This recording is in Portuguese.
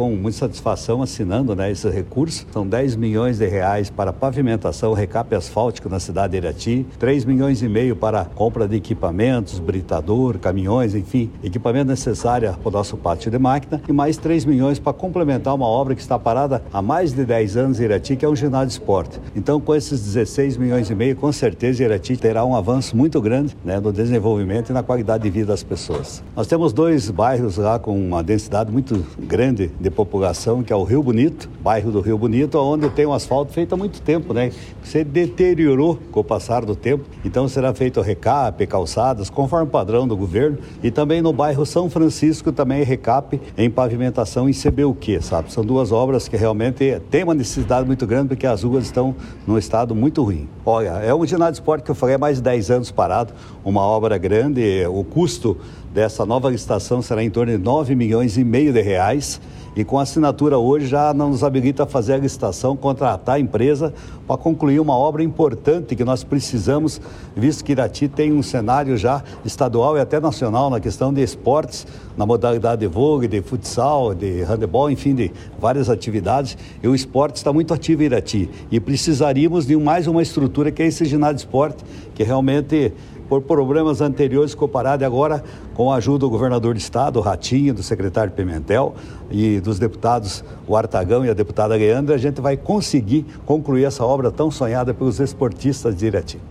com muita satisfação assinando, né, esse recurso. São 10 milhões de reais para pavimentação, recap asfáltico na cidade de Irati, 3 milhões e meio para compra de equipamentos, britador, caminhões, enfim, equipamento necessário para o nosso pátio de máquina, e mais 3 milhões para complementar uma obra que está parada há mais de 10 anos em Irati, que é um ginásio de esporte. Então, com esses 16 milhões e meio, com certeza Irati terá um avanço muito grande, né, no desenvolvimento e na qualidade de vida das pessoas. Nós temos 2 bairros lá com uma densidade muito grande de população, que é o Rio Bonito, bairro do Rio Bonito, onde tem um asfalto feito há muito tempo, né? Se deteriorou com o passar do tempo, então será feito recap, calçadas, conforme o padrão do governo, e também no bairro São Francisco também é recap em pavimentação em CBUQ, sabe? São 2 obras que realmente tem uma necessidade muito grande, porque as ruas estão num estado muito ruim. Olha, é um ginásio de esporte que eu falei há mais de 10 anos parado, uma obra grande, o custo dessa nova licitação será em torno de 9 milhões e meio de reais, e com a assinatura hoje já não nos habilita a fazer a licitação, contratar a empresa para concluir uma obra importante que nós precisamos, visto que Irati tem um cenário já estadual e até nacional na questão de esportes, na modalidade de vôlei, de futsal, de handebol, enfim, de várias atividades, e o esporte está muito ativo em Irati, e precisaríamos de mais uma estrutura que é esse ginásio de esporte, que realmente, por problemas anteriores, ficou parado, e agora, com a ajuda do governador do estado, o Ratinho, do secretário Pimentel e dos deputados, o Artagão e a deputada Leandra, a gente vai conseguir concluir essa obra tão sonhada pelos esportistas de Irati.